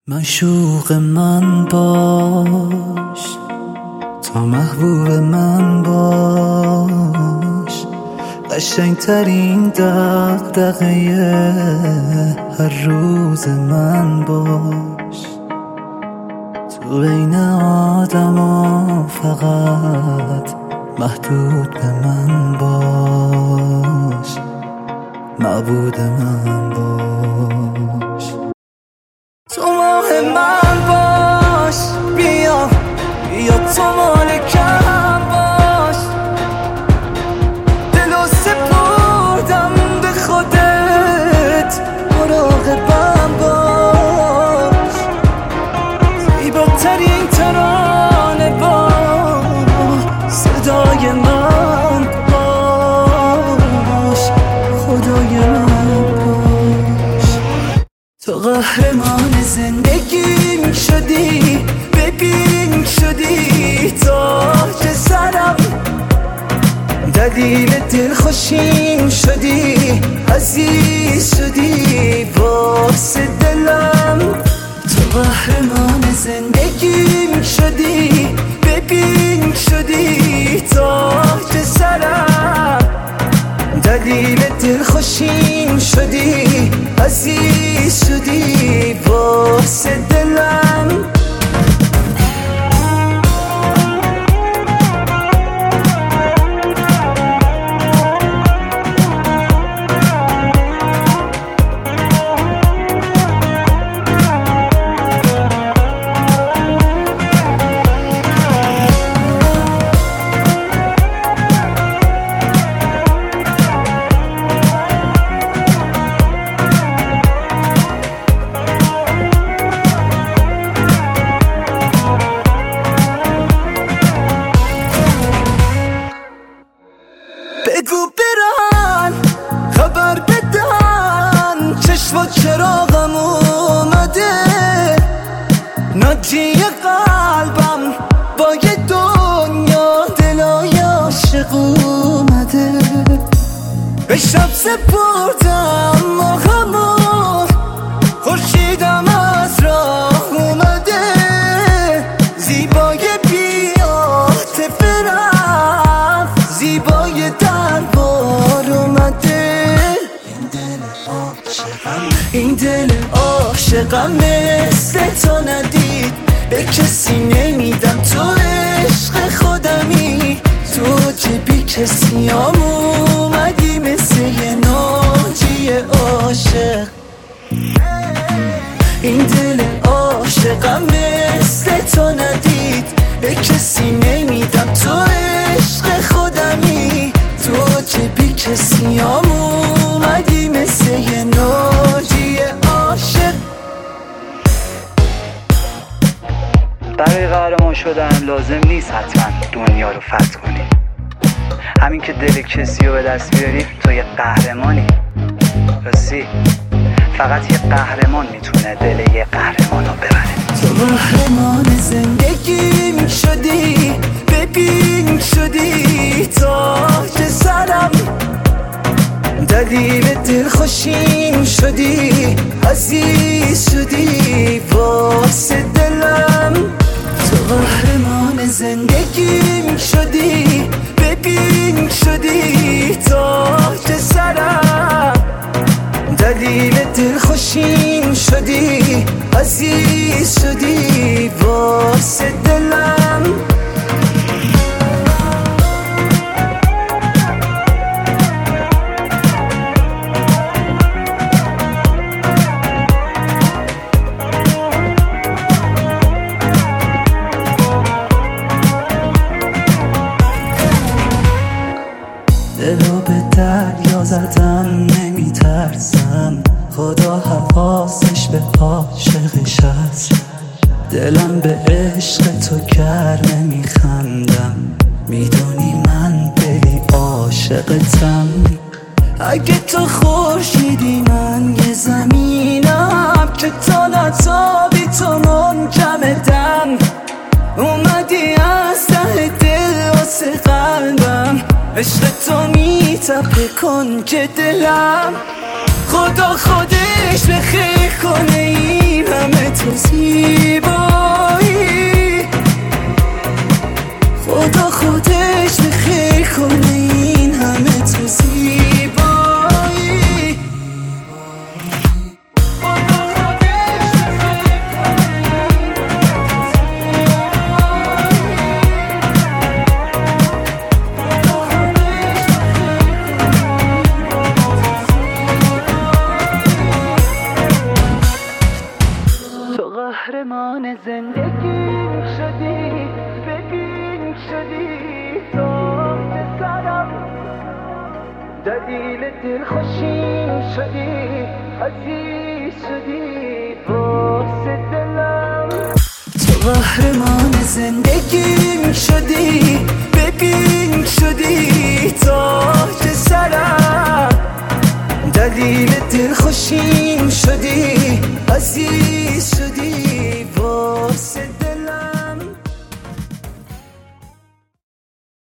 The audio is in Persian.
معشوق من باش، تا محبوب من باش، قشنگترین دغدغه هر روز من باش. تو بین آدما فقط محدود به من باش، معبود من باش. تو ماه من باش، بیا تو مالکم باش، دلو سپردم به خودت، مراقبم باش. زیباترین ترانه با صدای من باش، خدای من باش. تو قهرمان زندگیم شدی، ببین شدی تاج سرم، دلیل دلخوشیم شدی، عزیز شدی واسه دلم. تو قهرمان زندگیم شدی، ببین شدی تاج سرم، دلیل دلخوشیم شدی، عزیز شدی واسه دلم. بگو برن خبر بدن، چشم و چراغم اومده، ناجی قلبم با یه دنیا دلای عاشق اومده. به شب سپردم ماهمو، خورشیدم از راه اومده، زیبای بی‌عاطفه رفت، زیبای دربار اومده. این دل عاشقم مثل تو ندید، به کسی نمیدم، تو عشق خودمی، تو که بی کسی هم اومدی مثل یه ناجی عاشق. این دل عاشقم مثل تو ندید، به کسی نمیدم، تو عشق خودمی، تو که بی کسی هم اومدی مثل یه ناجی عاشق. برای قهرمان شدن لازم نیست حتما دنیا رو فتح کنی، همین که دل کسی رو به دست بیاری تو یه قهرمانی. راستی فقط یه قهرمان میتونه دل یه قهرمان رو ببره. تو قهرمان زندگیم شدی، ببین شدی تاج سرم، دلیل دلخوشیم شدی، عزیز شدی واسه دلم. تو قهرمان زندگیم شدی، ببین شدی تاج سرم، دلیل دلخوشیم شدی، عزیز شدی واسه دلم. دلو به دریا زدم نمیترسم، خدا حواسش به عاشقش هست، دلم به عشق تو کرده میخندم، میدونی من دلی عاشقتم. اگه تو خورشیدی من یه زمینم، که تا نتابی تو منجمدم، اومدی از ته دل واسه قلبم، عشق تو میتپه کنج دلم. خدا خودش به خیر کنه این همه تو تو زیبایی، خدا خودش به خیر کنه این همه تو زیبایی. قهرمان زندگی شدی، ببین شدی تاج سرم، دلیل دلخوشیم شدی، عزیز شدی واسه دلم. تو قهرمان زندگیم شدی، ببین شدی تاج سرم، دلیل دلخوشیم شدی،